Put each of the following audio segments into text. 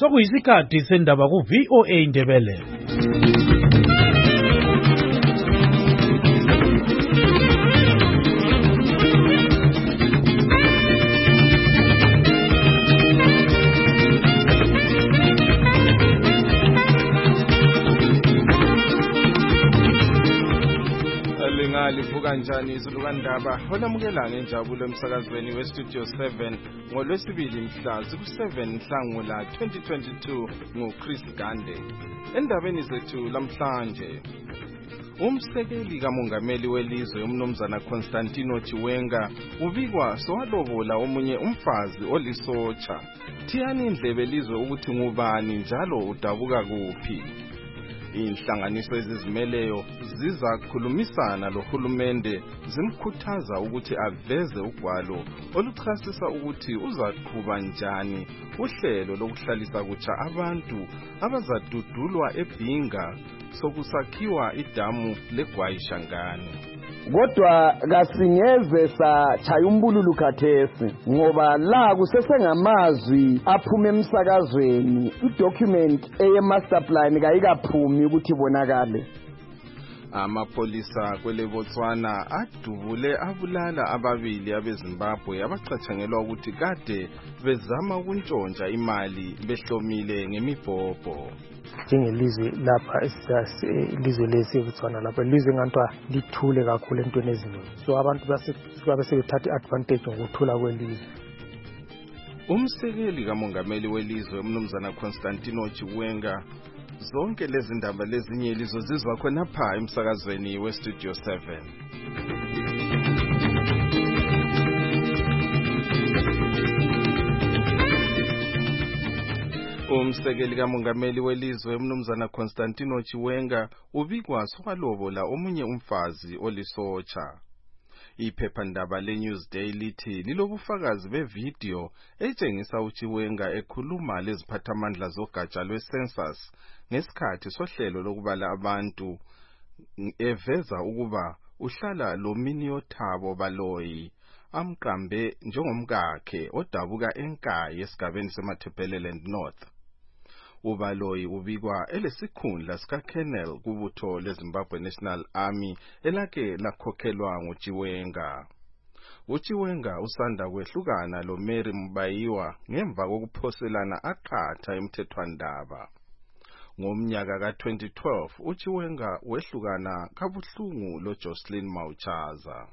sokuyisikhathi sendaba ku VOA Indebele. Livuka njani izulukandaba olamukela ngenjabulo emsakazweni weStudio 7 ngolwesibili mhla ziku7 Nhlangula 2022 nguChris Gande. Endabeni zethu lamhlanje, umsekeli kamongameli welizwe umnumzana Constantino Chiwenga ubikwa sowalobola omunye umfazi olisotsha. Thiyani indlebe lizwe ukuthi ngubani njalo udabuka kuphi. Inhlanganiso ezizimeleyo zizakhulumisana lohulumende zimkhuthaza ukuthi aveze ugwalo oluchasisa ukuthi uzaqhuba njani uhlelo lokuhlalisa kutsha abantu abazadudulwa eBhinga sokusakhiwa idamu leGwayishangani. Kodwa kasingeze satshaya umbululu khathesi ngoba la kusesengamazwi aphuma emsakazweni, idocument eye-master plan kayikaphumi ukuthi ibonakale. Amapolisa kwele Botswana adubule abulala ababili abeZimbabwe abacatshangelwa ukuthi kade bezama ukuntshontsha imali behlomile ngemibhobho. Njengelizwe lapha ilizwe leSebotswana lapha ilizwe ngantwa lithule kakhulu entweni eziningi, so abantu basebethatha advantage ngokuthula kwelizwe. Umsekeli kamongameli welizwe umnumzana Constantino Chiwenga, zonke lezi ndaba lezinye lizo zizwa khona pha emsakazweni weStudio 7. Umsekeli kamongameli welizwe umnumzana Constantino Chiwenga ubikwa sowalobola omunye umfazi olisotsha. Iphephandaba leNewsday lithi lilobufakazi bevideo etshengisa uChiwenga ekhuluma leziphathamandla zogatsha lwecensus ngesikhathi sohlelo lokubala abantu, eveza ukuba uhlala loMinnie Thabo Baloyi amqambe njengomkakhe odabuka eNkayi esigabeni seMatabeleland North. uBaloyi ubikwa elesikhundla sikaKolonel kubutho leZimbabwe National Army elake lakhokhelwa nguChiwenga. uChiwenga usanda kwehlukana loMary Mbayiwa ngemva kokuphoselana aqatha emthethwandaba. Ngomnyaka ka2012 uChiwenga wehlukana kabuhlungu loJocelyn Mauchaza.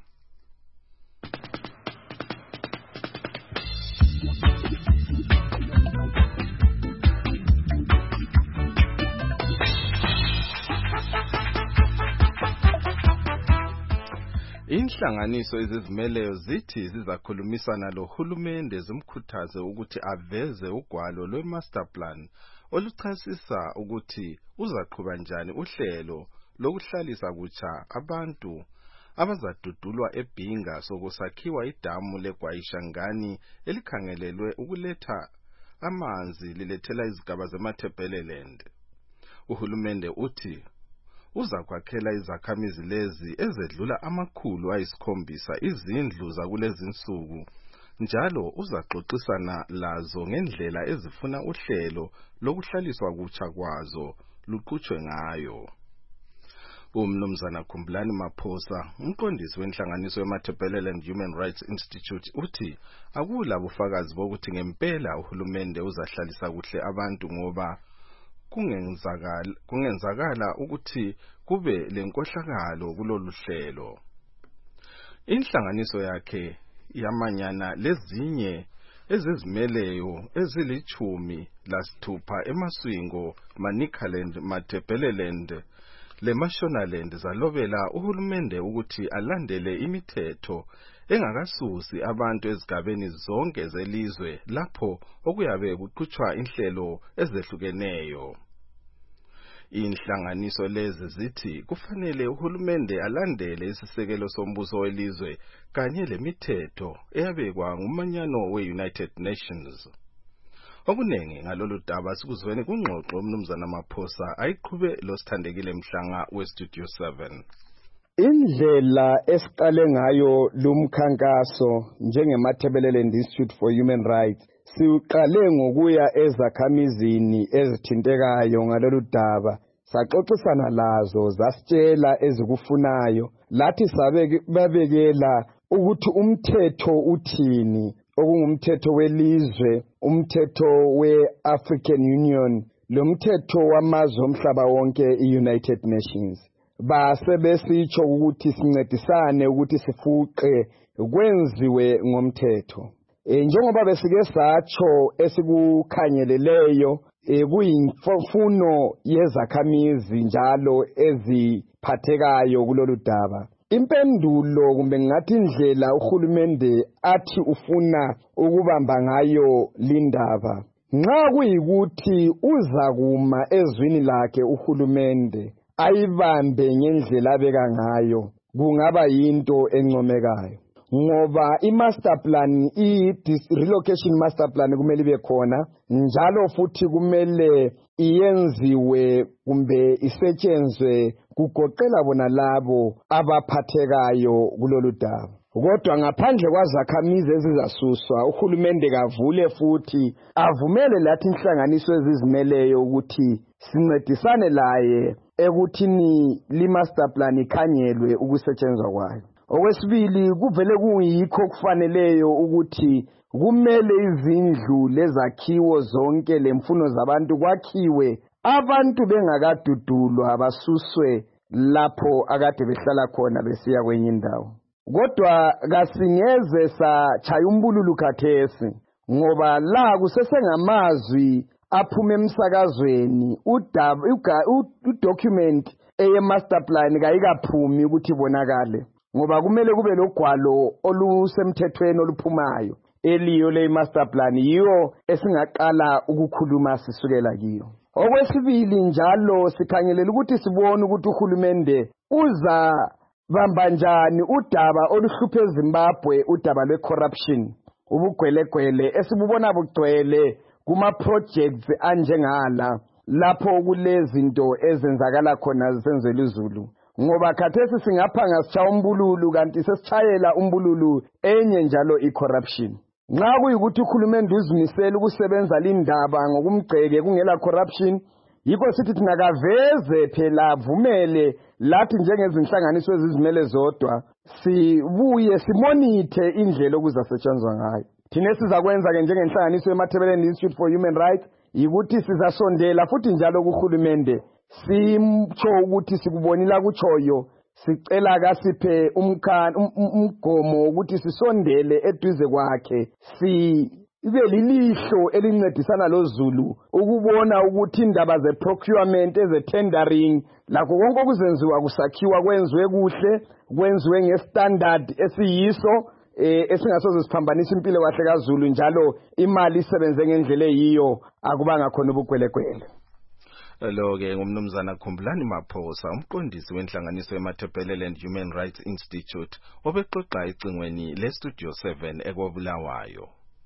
Inhlanganiso ezizimeleyo zithi zizakhulumisana lohulumende zimkhuthaze ukuthi aveze ugwalo lwe-master plan oluchasisa ukuthi uzaqhuba njani uhlelo lokuhlalisa kutsha abantu abazadudulwa eBhinga sokusakhiwa idamu leGwayishangani elikhangelelwe ukuletha amanzi lilethela izigaba zeMatabeleland. Uhulumende uthi uzakwakhela izakhamizi lezi ezedlula 700 izindlu zakulezi insuku, njalo uzaxoxisana lazo ngendlela ezifuna uhlelo lokuhlaliswa kutsha kwazo luqhutshwe ngayo. Umnumzana Khumbulani Maphosa, umqondisi wenhlanganiso yeMatabeleland Human Rights Institute, uthi akula bufakazi bokuthi ngempela uhulumende uzahlalisa kuhle abantu ngoba kungenzakala ukuthi kube lenkohlakalo kulolu hlelo. Inhlanganiso yakhe yamanyana lezinye ezizimeleyo ezili-16 eMaswingo, Manicaland, Matabeleland leMashonaland zalobela uhulumende ukuthi alandele imithetho engakasusi abantu ezigabeni zonke zelizwe lapho okuyabe kuqhutshwa inhlelo ezehlukeneyo. Inhlanganiso lezi zithi kufanele uhulumende alandele isisekelo sombuso welizwe kanye lemithetho eyabekwa ngumanyano we-United Nations. Okunengi ngalolu daba sikuzweni kungxoxo umnumzana Maphosa ayiqhube losithandekile Mhlanga weStudio 7. Indlela esiqale ngayo lumkhankaso njengematabeleland Institute for Human Rights siqale ngokuya ezakhamizini ezithintekayo ngalolu daba saxoxisana lazo zasitshela ezikufunayo lathi babekela ukuthi umthetho uthini okungumthetho welizwe umthetho we-African Union lo mthetho wamazwe omhlaba wonke i-United Nations base besitsho ukuthi sincedisane ukuthi sifuqe kwenziwe ngomthetho njengoba besike satsho esikukhangeleleyo kuyimfuno yezakhamizi njalo eziphathekayo kulolu daba impendulo kumbe ngathi indlela uhulumende athi ufuna ukubamba ngayo lindaba nxa kuyikuthi uzakuma ezwini lakhe uhulumende ayibambe ngendlela abeka ngayo kungaba yinto encomekayo ngoba i-master plan i-relocation master plan kumele ibe khona njalo futhi kumele iyenziwe kumbe isetshenzwe kugoqela bona labo abaphathekayo kulolu daba kodwa ngaphandle kwazakhamizi ezizasuswa uhulumende kavule futhi avumele lathi inhlanganiso ezizimeleyo ukuthi sincedisane laye ekuthini li-master plan ikhanyelwe ukusetshenzwa kwayo okwesibili kuvele kuyikho kufaneleyo ukuthi kumele izindlu lezakhiwo zonke lemfuno zabantu kwakhiwe abantu bengakadudulwa basuswe lapho akade behlala khona besiya kwenye indawo kodwa kasingeze satshaya umbululu khathesi ngoba la kusesengamazwi aphuma emsakazweni udocument eye-master plan kayikaphumi ukuthi ibonakale ngoba kumele kube logwalo olusemthethweni oluphumayo eliyo le-master plan yiyo esingaqala ukukhuluma sisukela kiyo okwesibili njalo sikhangelela ukuthi sibone ukuthi uhulumende uzabamba njani udaba oluhluphe eZimbabwe udaba lwe-corruption ubugwelegwele esibubona bugcwele kuma-projects anjengala lapho kulezinto ezenzakala khona zisenzela izulu ngoba khathesi singaphanga sitshaya umbululu kanti sesitshayela umbululu enye njalo i-corruption nxa kuyikuthi uhulumende uzimisela ukusebenza lindaba ngokumgceke kungela corruption yikho sithi thina kaveze phela avumele lathi njengezinhlanganiso ezizimele zodwa sibuye simonithe indlela okuzasetshenzwa ngayo thina sizakwenza-ke njengenhlanganiso yeMatabeleland Institute for Human Rights yikuthi sizasondela futhi njalo kuhulumende simtsho ukuthi sikubonile kutshoyo sicela kasiphe umgomo ukuthi sisondele eduze kwakhe sibe lilihlo elincedisana loZulu ukubona ukuthi indaba ze-procurement eze-tendering lakho konke okuzenziwa kusakhiwa kwenziwe kuhle kwenziwe nge-standard esiyiso esingasoze siphambanisa impilo kahle kaZulu njalo imali isebenze ngendlela eyiyo akubanga khona ubugwelekwele lo-ke ngumnumzana Khumbulani Maphosa umqondisi wenhlanganiso yeMatabeleland Human Rights Institute obexoxa ecingweni le-Studio 7 eKobulawayo.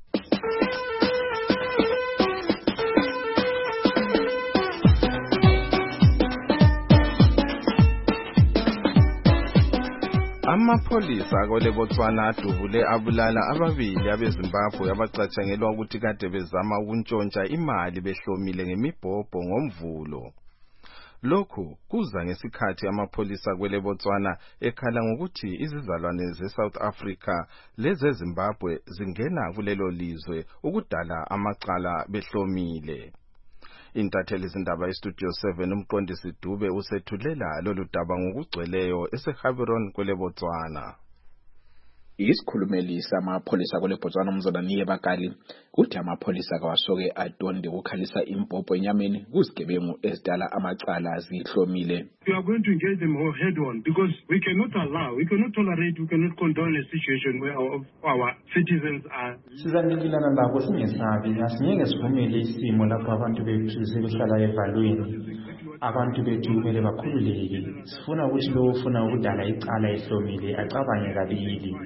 Amapholisa kwele Botswana adubule abulala ababili abeZimbabwe abacatshangelwa ukuthi kade bezama ukuntshontsha imali behlomile ngemibhobho ngomvulo. Lokhu kuza ngesikhathi amapholisa kwele Botswana ekhala ngokuthi izizalwane ze-South Africa lezeZimbabwe zingena kulelo lizwe ukudala amacala behlomile. Intatheli zindaba iStudio 7 umqondisi Dube usethulela lolu daba ngokugcweleyo eseHaberon kwele Botswana. Isikhulumeli samapholisa kwele Botswana umzolaniye bakali uthi amapholisa kawasoke adonde ukukhalisa impopho enyameni kuzigebengu ezidala amacala zihlomile. We are going to engage them head on because we cannot tolerate, we cannot condone a situation where our citizens are. Sizanikelana labo singesabi asingeke sivumele isimo lapho abantu bethu sebehlala evalweni. Abantu bethu kumele bakhululeke. Sifuna ukuthi lo ufuna ukudala icala ehlomile acabange kabili.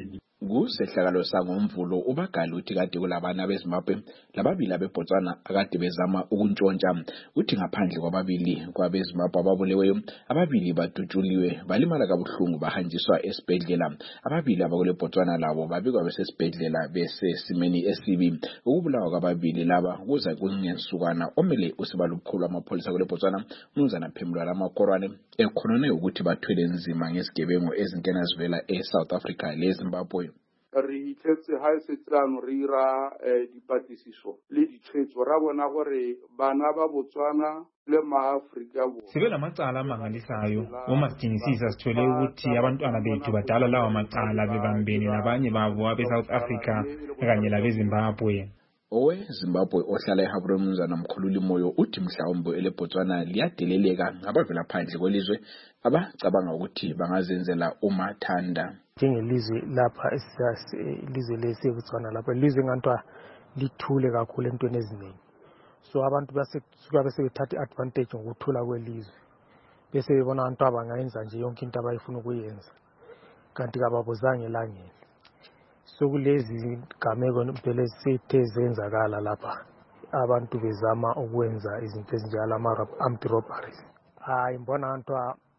Kusehlakalo sangomvulo uBagali uthi kade kulabana beZimbabwe lababili abeBotswana akade bezama ukuntshontsha. Uthi ngaphandle kwababili kwabeZimbabwe ababuleweyo, ababili badutshuliwe balimala kabuhlungu bahanjiswa esibhedlela. Ababili abakule Botswana labo babikwa besesibhedlela besesimeni esibi. Ukubulawa kwababili laba kuza kungensukana omele usibala ubukhulu amapholisa kule Botswana Mnumzana Phemulwana Makorwane ekhonone ukuthi bathwele nzima ngezigebengu ezingena zivela eSouth Africa leZimbabwe. Re itletse ha se tsano re ira dipatlisiso le ditshwetso ra bona gore bana ba Botswana le maAfrika bo sibe lamacala amangalisayo uma sidingisisa sithole ukuthi abantwana bethu badala lawa macala bebambene nabanye babo abe-South Africa kanye labeZimbabwe. OweZimbabwe ohlala eHaburoni Mnumzana Mkhululi Moyo uthi mhlawumbe eleBotswana liyadeleleka ngabavela phandle kwelizwe abacabanga ukuthi bangazenzela umathanda. Njengelizwe lapha ilizwe leSebotswana lapha ilizwe ngantwa lithule kakhulu entweni eziningi. So abantu bese bethatha advantage ngokuthula kwelizwe. Bese bebona abantu abangayenza nje yonke into abayifuna ukuyenza. Kanti kababuzanga elangeni. So kulezi gameko impela esethe zenzakala lapha. Abantu bezama ukwenza izinto ezinjalo ama-armed robberies. Hayi mbona abantu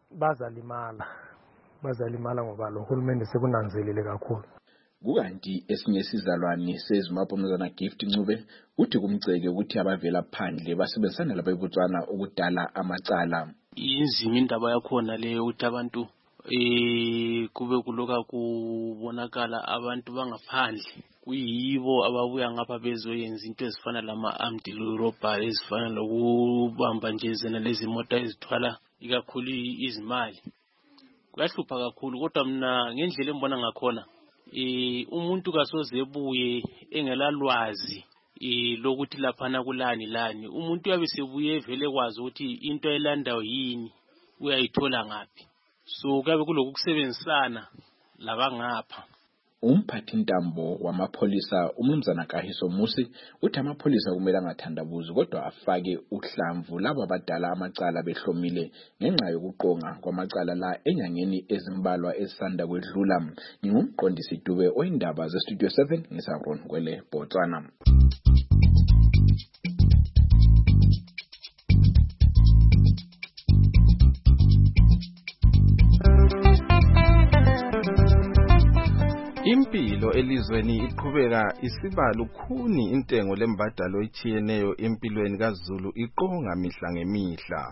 bazalimala ngoba lo hulumende sekunanzelele kakhulu. Kukanti esinye isizalwane seZimbabwe Mnumzana Gift Ncube uthi kumceke ukuthi abavela phandle basebenzisana labeBotswana ukudala amacala. Inzima indaba yakhona leyo ukuthi abantu kube kuloka kubonakala abantu bangaphandle kuyibo ababuya ngapha bezoyenza into ezifana lama-armed robbery ezifana lokubamba nje zena lezi moto ezithwala ikakhulu izimali. Kuyahlupha kakhulu kodwa mina ngendlela embona ngakhona umuntu kasoze ebuye engelalwazi lokuthi laphana kulani umuntu uyabe sebuye vele kwazi ukuthi into elandayo yini uyayithola ngaphi. So kabe kulokusebenzisana labangapha. Umphathi ntambo wamapholisa uMnumzana Kahiso Musi uthi amapholisa kumele angathandabuzi kodwa afake uhlamvu labo abadala amacala behlomile ngenxa yokuqonga kwamacala la enyangeni ezimbalwa ezisanda kwedlula. Ngingumqondisi Dube oyindaba zeStudio 7 ngisaron kwele Botswana. Impilo elizweni iqhubeka isiba lukhuni intengo lembadalo etshiyeneyo empilweni kaZulu iqonga mihla ngemihla.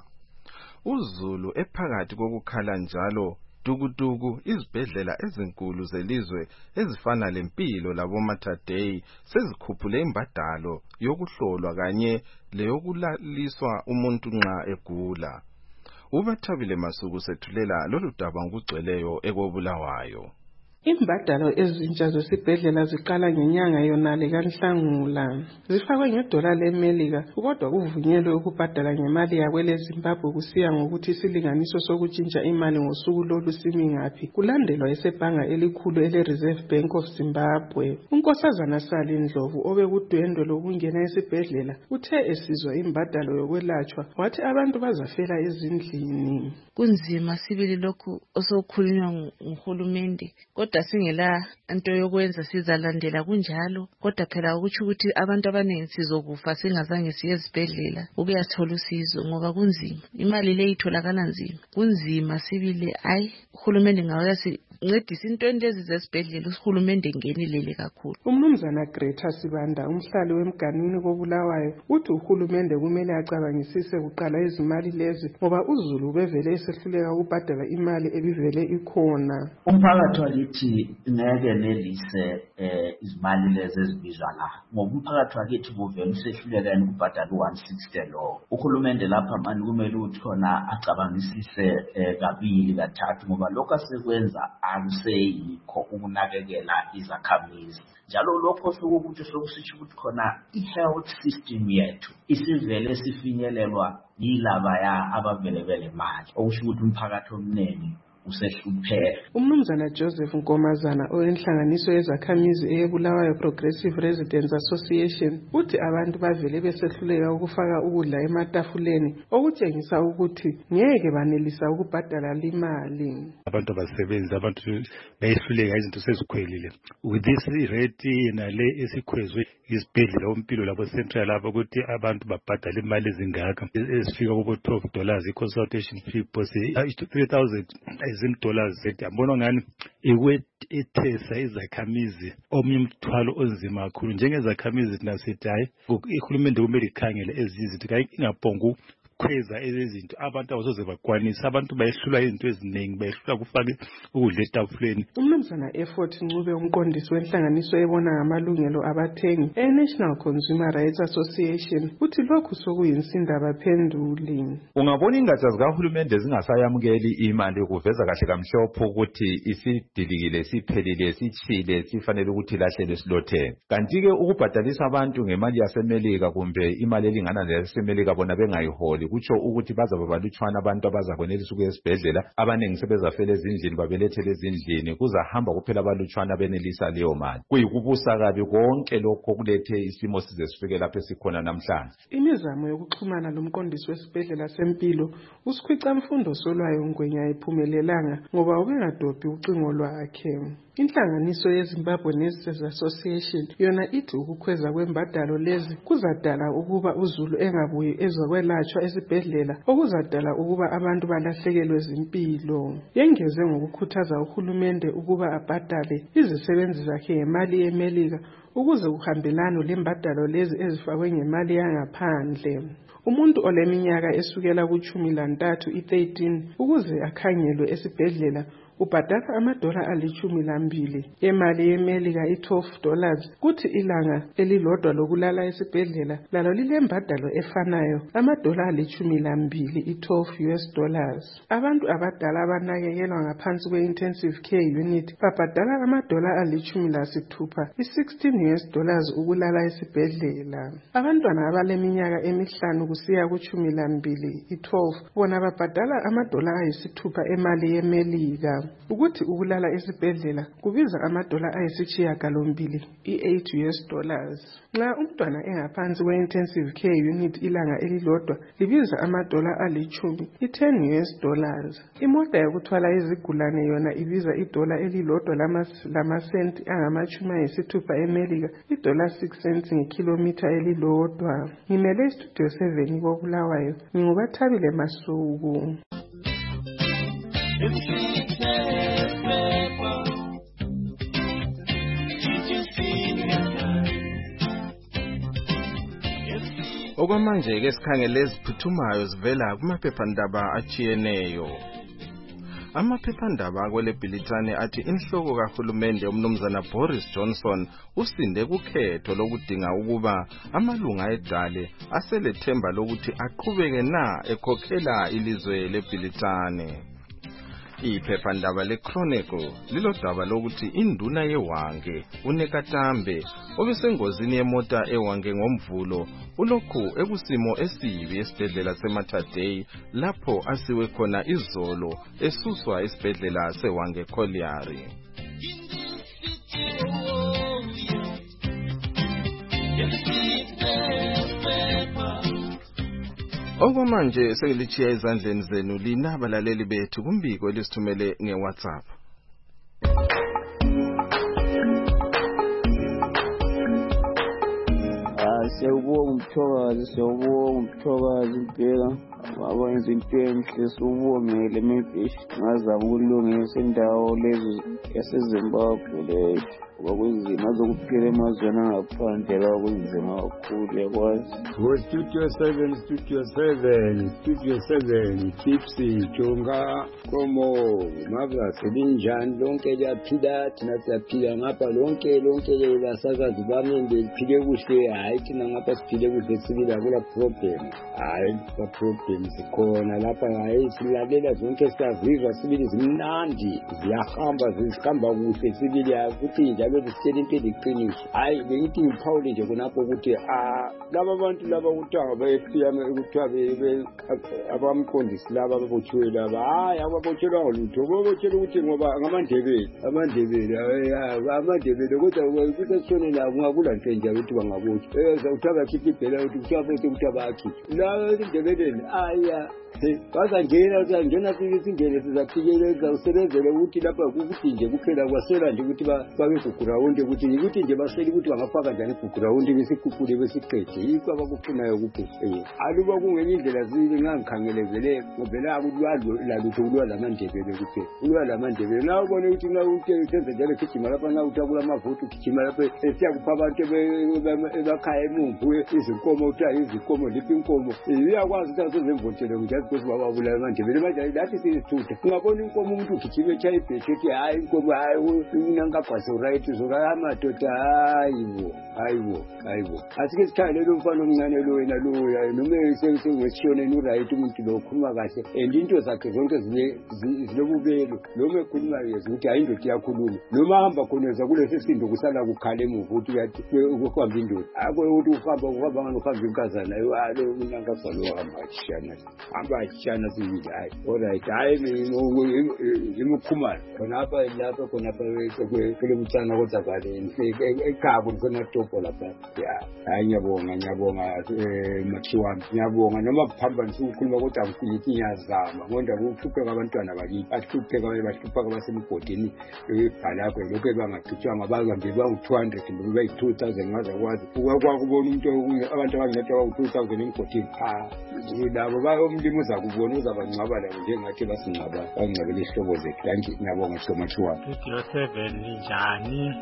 uZulu ephakathi kokukhala njalo dukuduku izibhedlela ezinkulu zelizwe ezifana lempilo laboMatadei sezikhuphule imbadalo yokuhlolwa kanye leyokulaliswa umuntu nxa egula. uBathabile Masuku sethulela lolu daba ngokugcweleyo ekobulawayo. Imbadalo ezintsha zesibhedlela ziqala ngenyanga yonale kaNhlangula. Zifakwe ngedola leMelika kodwa kuvunyelwe ukubhadala ngemali yakwele Zimbabwe kusiya ngokuthi isilinganiso sokutshintsha imali ngosuku lolu simi ngaphi. Kulandelwa isebhanga elikhulu ele-Reserve Bank of Zimbabwe. uNkosazana Sali Ndlovu obekudwendwe lokungena esibhedlela uthe esizwa imbadalo yokwelatshwa wathi abantu bazafela ezindlini. Kunzima sibili lokhu osokhulunywa nguhulumende kodwa singela into yokwenza sizalandela kunjalo kodwa phela ukuthi abantu abaningi sizokufa singazange siye esibhedlela ukuyathola usizo ngoba kunzima imali le itholakala nzima kunzima sibili uhulumende ngawasi ncedisa intweni lezi zesibhedlela uhulumende ngenilele kakhulu. uMnumzana Greta Sibanda umhlali wemganwini kobulawayo uthi uhulumende kumele acabangisise kuqala izimali lezi ngoba uZulu bevele esehluleka ukubhadala imali ebivele ikhona. Umphakathi wakithi ngeke nelise izimali lezi ezibizwa la ngoba umphakathi wakithi kuvele usehluleka ukubhadala u160 lo. Uhulumende lapha manje kumele ukuthi khona acabangisise kabili kathathu ngoba lokho asekwenza akuseyikho ukunakekela izakhamizi. Njalo lokho sokuthi sokusitsho ukuthi khona i-health system yethu isivele sifinyelelwa yilaba abavele imali okusho ukuthi umphakathi omnene usehlupheka. Umnumzana Joseph Nkomazana owenhlanganiso yezakhamizi eyeBulawayo Progressive Residents Association uthi abantu bavele besehluleka ukufaka ukudla ematafuleni okutshengisa ukuthi ngeke banelisa ukubhadala imali. Abantu abasebenzi abantu bayehluleka izinto sezikhwelile with this rate nale esikhwezwe isibhedlela umpilo labo central lapho ukuthi abantu babhadala imali ezingaka esifika kubo $12 i-consultation fee posi $3,000 dollars yabona ngani ikwethesa izakhamizi omnye umthwalo onzima kakhulu njengezakhamizi thina sithi hayi ihulumende kumele ikhangele ezizinto kanye ingabhonga khweza ezinto abantu abazoze bakwanisa abantu bayehlula izinto eziningi bayehlula kufake ukudla etafuleni. Umnumzana Effort Ncube umqondisi wenhlanganiso ebona ngamalungelo abathengi eNational Consumer Rights Association uthi lokhu sokuyinsinda baphenduli. Ungabona ingatsha zikahulumende zingasayamukeli imali kuveza kahle kamhlophe ukuthi isidilikile siphelile sichile sifanele ukuthi lahlele silothe. Kanti-ke ukubhadalisa abantu ngemali yasemelika kumbe imali elingana neyasemelika bona bengayiholi kutsho ukuthi bazabe balutshwana abantu abazakwenelisa ukuya esibhedlela abaningi sebezafela ezindlini babelethele ezindlini kuzahamba kuphela abalutshwana benelisa leyo mali kuyikubusa kabi konke lokho kulethe isimo size sifike lapho esikhona namhlanje. Imizamo yokuxhumana lomqondisi wesibhedlela sempilo uSikhwica Mfundo Solwayo Ngwenya iphumelelanga ngoba ubengadobhi ucingo lwakhe. Inhlanganiso yeZimbabwe Nurses Association yona ithi ukukhweza kwembadalo lezi kuzadala ukuba uZulu engabuyi ezokwelatshwa esibhedlela okuzadala ukuba abantu balahlekelwe izimpilo. Yengeze ngokukhuthaza uhulumende ukuba abhadale izisebenzi zakhe ngemali yemelika ukuze kuhambelane lembadalo lezi ezifakwe ngemali yangaphandle. Umuntu oleminyaka esukela ku13 i13 ukuze akhangelwe esibhedlela ubhadala $12 emali yemelika $12 kuthi ilanga elilodwa lokulala esibhedlela lalo lilembadalo efanayo $12 $12. Abantu abadala abanakekelwa ngaphansi kwe-intensive care unit babhadala $16 $16 ukulala esibhedlela. Abantwana abaleminyaka emihlanu kusiya ku12 12 bona babhadala $6 emali yemelika. Ukuthi ukulala esibhedlela kubiza $8 $8. Nxa umntwana engaphansi kwe-intensive care unit ilanga elilodwa libiza $10 $10. Imota yokuthwala izigulane yona ibiza $1 lamasenti angama-60 emelika $6 cents ngekhilomitha elilodwa. Ngimele istudio 7 koBulawayo nginguBathabile Masuku. Okwamanje ke sikhangele eziphuthumayo zivela kumaphephandaba atshiyeneyo. Amaphephandaba kwele Bhilitane athi inhloko kahulumende umnumzana Boris Johnson usinde kukhetho lokudinga ukuba amalunga edale aselethemba lokuthi aqhubeke na ekhokhela ilizwe leBhilitane. Iphephandaba leChronicle lilodaba lokuthi induna yeWange uNekatambe obesengozini yemota eWange ngomvulo ulokhu ekusimo esibi esibhedlela seMatadei lapho asiwe khona izolo esuswa esibhedlela seWange Colliery. Okwamanje selichiya ezandleni zenu lina abalaleli bethu kumbiko elisithumele ngeWhatsApp. Siyabonga umthokazi impela abenza into enhle siwubongele maybe ngazama ukulungisa indawo lezi yaseZimbabwe leyo kwakunzima zokuphila emazweni angaphandle kwakunzima kakhulu yakwazi. Studio 7 Tipsy Jonga Komo Marvelous linjani lonke liyaphila thina siyaphila ngapha lonke basakazi bami bephile kuhle hayi thina ngapha siphile kuhle sibila kula problem hayi emadolobheni zikhona lapha hayi silalela zonke siyazizwa sibili zimnandi ziyahamba zihamba kuhle sibili futhi njalo zisitshela into eliqiniso hayi bengithi ngiphawule nje khonapho ukuthi laba bantu laba kuthiwa bayefiyame kuthiwa abamqondisi laba ababotshiwe laba hayi ababotshelwa ngolutho babotshela ukuthi ngoba amandebele kodwa kusesone la kungakula nto enjalo ukuthi bangabotshwa kuthiwa bakhipha ibhela ukuthi kuthiwa futhi kuthiwa bayakhipha la endebeleni bazangena singene sizaphikelela usebenzele ukuthi lapha ukuthi nje kuphela kwasela nje ukuthi bake kugurawundi ukuthi nje basele ukuthi bangafaka njani kugurawundi besikhuphule besiqede yikho abakufunayo kuphela aluba kungenye indlela zibe ngangikhangelezele ngobela lalutho ulwa lamandebele kuphela ulwa lamandebele na ubone ukuthi na usenze njalo gijima lapha na uthakula amavuto gijima lapha siyakupha abantu ebakhaya emumvu izinkomo uthiwa izinkomo liphi inkomo iyakwazi ukuthi azozemvotshele ngijazi ukuthi bababulala amandebele manje lathi siyithutha ungabona inkomo umuntu ugijime etshaye ibhethi ethi hayi inkomo hayi unankagwase uright uzora amadoda hayibo asike sikhangele umfana omncane lo wena lo noma sengwesishoneni uright umuntu lo ukhuluma kahle and into zakhe zonke zilobubelo noma ekhuluma yezi ukuthi hayi indoda iyakhuluma noma hamba khona eza kulesi sindo kusala kukhala emuva ukuthi ukuhamba indoda ukuthi uhamba nganokuhamba inkazana lo unankagwa lo hamba ashana sibili hayi alright hayi imikhumalo khonapha kule butsana kodwa baleni ekhabo khona topo lapha hayi ngiyabonga makhiwami ngiyabonga noma kuphamba nisukhuluma kodwa ngifiki ngiyazama ngoba ukuhlupheka abantwana bakithi bahlupheka basemgodini ebhalakho lokho bangaqitshwanga bahambe bangu-200 noma bayi-2000 ngazakwazi ukwakubona umuntu abantu abangathi bawu-2000 emgodini labo umlimi uzakubona uzabangcwaba labo njengathi bangcwabele isihlobo zethu ngiyabonga somakhiwami Studio 7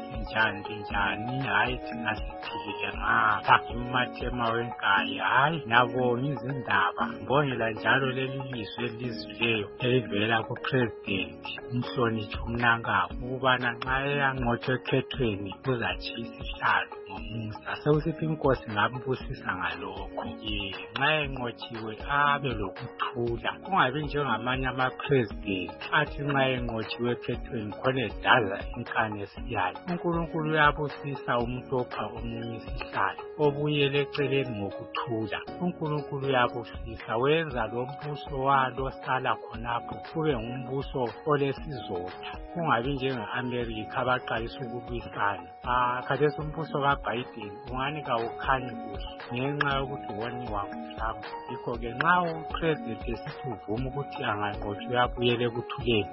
njani hayi thina siphilile ngapha umathema wenkayi hayi ngiyabonga izindaba ngibongela njalo leli lizwi elizwileyo elivela kupresident umhloniphi umnankabo ukubana nxa eyanqotshwa ekhethweni uzatshisa isihlalo ngomusa sewusiphi inkosi ngambusisa ngalokho nxa enqotshiwe abe lokuthula kungabi njengamanye amapresident athi nxa enqotshiwe ekhethweni khona edaza inkani esiyayo uNkulunkulu uyabusisa umuntu opha omunye isihlalo obuyele eceleni ngokuthula uNkulunkulu uyabusisa wenza lo mbuso walo sala khonapho kube ngumbuso olesizotha kungabi njenge-America abaqalisa ukulwisana khathesi umbuso kaBiden ungani kawukhanyi kuhle ngenxa yokuthi woniwa nguTrump yikho-ke nxa upresident esithi uvuma ukuthi anganqotshwa uyabuyela ekuthuleni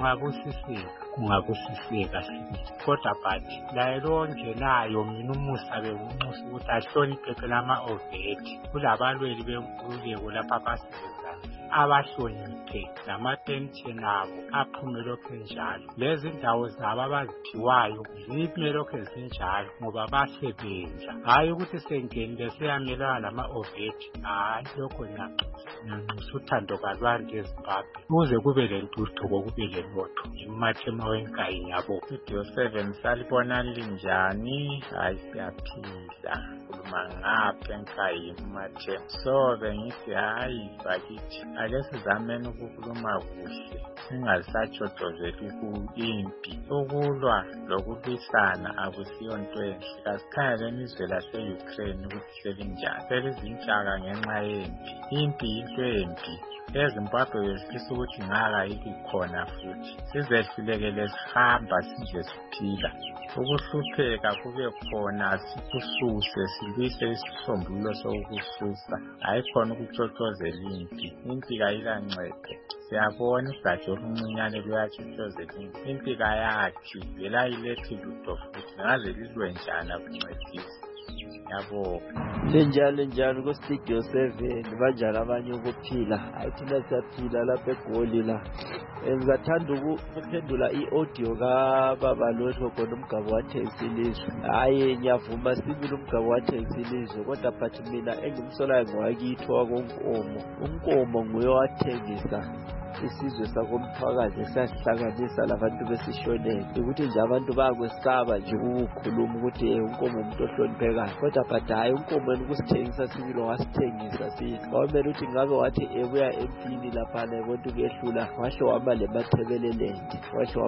kungabusiseka sibili kodwa but laye lo ongenayo mina umusa bekunxusa ukuthi ahloniphe phela ama-oveti kulabalweli benkululeko lapha abasebenza abahloniphe lamapensheni abo aphume lokhu njalo lezi ndawo zabo abaziphiwayo zime lokhu zinjalo ngoba basebenza hayi ukuthi sengenile seyamelana lama-oveti hayi lokho ngiyanxusa uthando kalwandle eZimbabwe ukuze kube lentuthuko kube lenotho umathema wenkayi ngiyabonga Studio 7 salibona linjani hayi siyaphila khuluma ngapha enkayi umathema so bengithi hayi bakithi ake sizameni ukukhuluma kuhle singasatshotshozeli impi ukulwa lokulwisana akusiyo nto enhle kasikhangeleni izwe lase-Ukraine ukuthi selinjani selizinhlaka ngenxa impi yinto embi eZimbabwe besifisa ukuthi ngakayibi khona futhi sizehlulekele sihamba sinje siphila ukuhlupheka kube khona sikususe silwise isisombululo sokususa hayi khona ukutshotshozela impi kayilancedo siyabona igatsha oluncinyane luyatshotshozela impi kayathi vela ayilethi lutho futhi ngaze lilwe njani akuncedisa yabonga njalo ku-Studio 7 banjani abanye ukuphila hayi thina siyaphila lapha eGoli la Ngizathanda ukuphendula i-audio kababa Lotho khona umgabo wathengisa ilizwe. Hayi ngiyavuma sibili umgabo wathengisa ilizwe kodwa but mina engimsolayo ngowakithi wakonkomo. UNkomo nguye wathengisa isizwe sakomthwakazi esasihlanganisa labantu besishonele ukuthi nje abantu bayakwesaba nje ukukhuluma ukuthi uNkomo umuntu ohloniphekayo kodwa but hayi uNkomo ukusithengisa sibili wasithengisa sini kwamele ukuthi ngabe wathi ebuya empini lapha nebonke kuyehlula wahle wama lemathebelelendi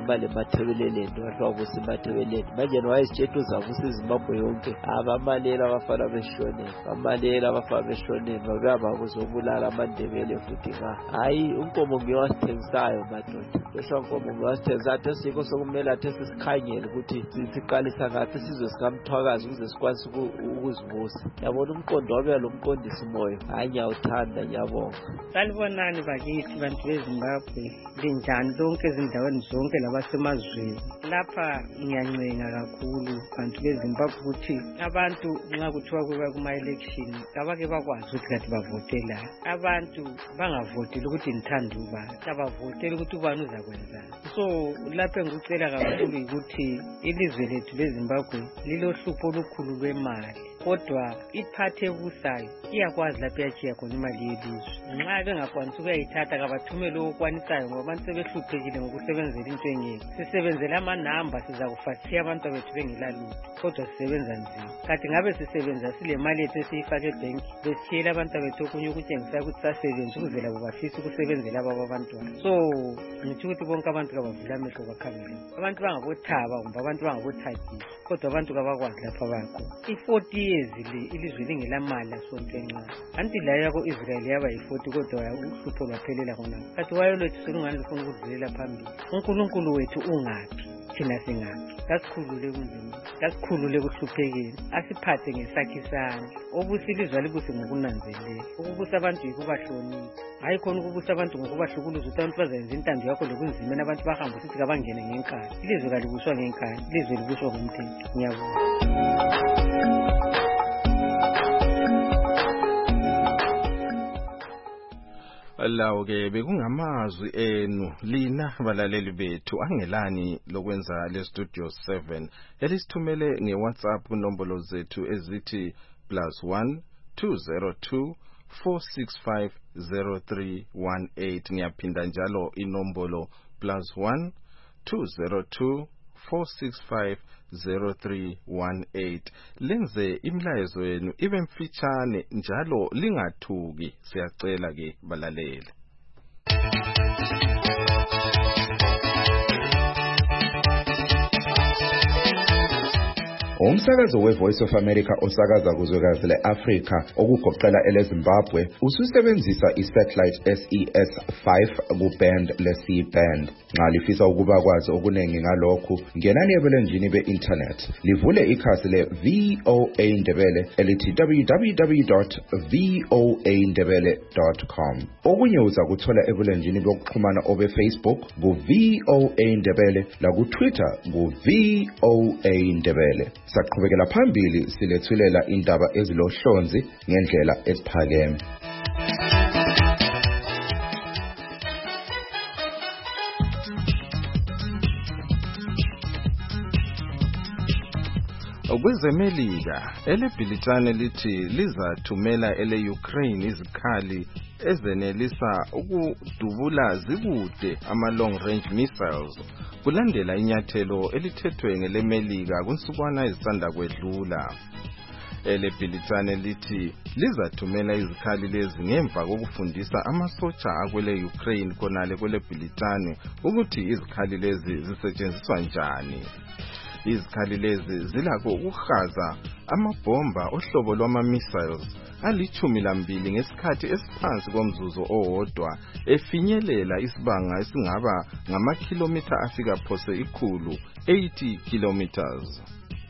wahle wabusa emathebelelendi manje wayesitshela uzavusa iZimbabwe yonke abamalela abafana beshonele babuya bakuzobulala amandebele futhi hayi uNkomo wasithengisayo madoda Joshua Nkomo wasithengisayo athesikho sokumele athesikhanyele ukuthi siqalisa ngaphi isizwe sikamthwakazi ukuze sikwazi ukuzivusa yabona umqondo wabe lo mqondisi moyo hayi ngiyawuthanda ngiyabonga salibonani bakithi bantu beZimbabwe linjani lonke ezindaweni zonke labasemazweni lapha ngiyancenga kakhulu bantu beZimbabwe ukuthi abantu nxa kuthiwa kuba kuma election abake bakwazi ukuthi kathi bavotela abantu bangavotela ukuthi ngithanda ubani abavotela ukuthi ubani uzakwenzani so lapha ngicela kakhulu ukuthi ilizwe lethu leZimbabwe lilohlupho olukhulu lwemali kodwa iphathe ebusayo iyakwazi lapha yachiya khona imali yelizwe nxa bengakwanisa ukuyayithatha kabathumele okwanisayo ngoba abantu sebehluphekile ngokusebenzela into engeke sisebenzela amanamba sizakufa siya abantu bethu bengelalutho kodwa sisebenza nzima kanti ngabe sisebenza sile mali yethu esiyifake ebhenki besiyela abantu bethu okunye ukutshengisa ukuthi sasebenza ukuze labo bafisa ukusebenzela ababo abantwana so ngithi ukuthi bonke abantu kabavula amehlo bakhangele abantu bangabothaba kumbe abantu bangabothaki kodwa abantu kabakwazi lapha bakho i-40 years ilizwe lingelamali asonto encane anti la yako Israel yaba yi-40 kodwa uhlupho lwaphelela khonapho kanti wayo lwethu selungani lufuna ukudlulela phambili uNkulunkulu wethu ungaphi thina singaphi kasikhulule kunzima kasikhulule kuhluphekeni asiphathe ngesakhe isandla obusa ilizwe alibuse ngokunanzelela ukubusa abantu yikubahlonipha hayi khona ukubusa abantu ngokubahlukuluza ukuthi abantu bazayenza intando yakho lokunzima nabantu bahamba ukuthi kabangene ngenkani ilizwe kalibuswa ngenkani ilizwe libuswa ngomthetho ngiyabonga lawo ke bekungamazwi enu lina balaleli bethu angelani lokwenza le studio 7 elisithumele ngeWhatsApp kunombolo zethu ezithi +1 202 465 0318 ngiyaphinda njalo inombolo +1 202 465 0318 lenze imlayezo yenu ibe mfitshane njalo lingathuki siyacela ke balaleli Umsakazo weVoice of America osakaza kuzwekazi leAfrika okugoqela eleZimbabwe ususebenzisa isatellite SES5 kuband leC-band. Nxa lifisa ukuba kwazi okunengi ngalokhu, ngenani ebulenjini be-internet. Livule ikhasi le-VOA Ndebele elithi www.voandebele.com. Okunye uza kuthola ebulenjini bokuxhumana obe-Facebook ku-VOA Ndebele laku-Twitter ku-VOA Ndebele. Saqhubekela phambili silethulela indaba ezilohlonzi ngendlela eziphakeme. Kwezemelika elebhilitane lithi lizathumela ele-Ukraine izikhali ezenelisa ukudubula zikude ama-long range missiles kulandela inyathelo elithethwe ngelemelika kunsukwana ezisanda kwedlula. Elebhilitane lithi lizathumela izikhali lezi ngemva kokufundisa amasotsha akwele Ukraine konale kwelebhilitane ukuthi izikhali lezi zisetshenziswa njani. Izikhali lezi zilakho ukuhaza amabhomba ohlobo lwama-missiles ali-12 ngesikhathi esiphansi komzuzu owodwa efinyelela isibanga esingaba ngamakhilomitha afika phose 80 kilometers.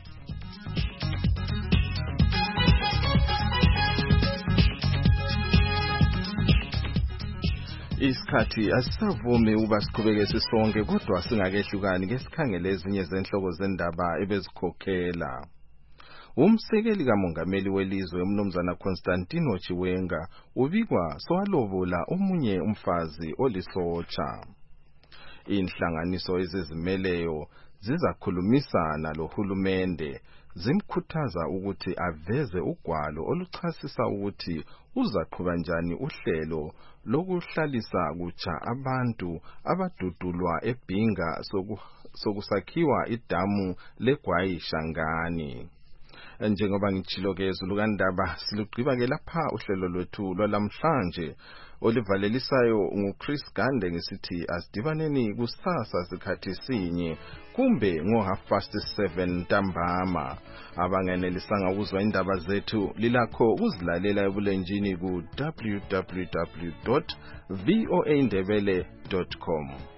Isikhathi asisavumi uba siqhubeke sisonke kodwa singakehlukani ke sikhangele ezinye zenhloko zendaba ebezikhokhela. Umsekeli kamongameli welizwe umnumzana Constantino Chiwenga ubikwa sowalobola omunye umfazi olisotsha. Inhlanganiso ezizimeleyo zizakhulumisana lohulumende zimkhuthaza ukuthi aveze ugwalo oluchasisa ukuthi uzaqhuba njani uhlelo lokuhlalisa kutsha abantu abadudulwa eBhinga sokusakhiwa idamu leGwayi Shangani. Njengoba ngitshilo ke zulukandaba silugqiba ke lapha uhlelo lwethu lwalamhlanje olivalelisayo nguChris Gande ngesithi asidibaneni kusasa sikhathi sinye kumbe ngo7:30 ntambama. Abangenelisanga ukuzwa indaba zethu lilakho ukuzilalela ebulenjini ku www.voaindebele.com.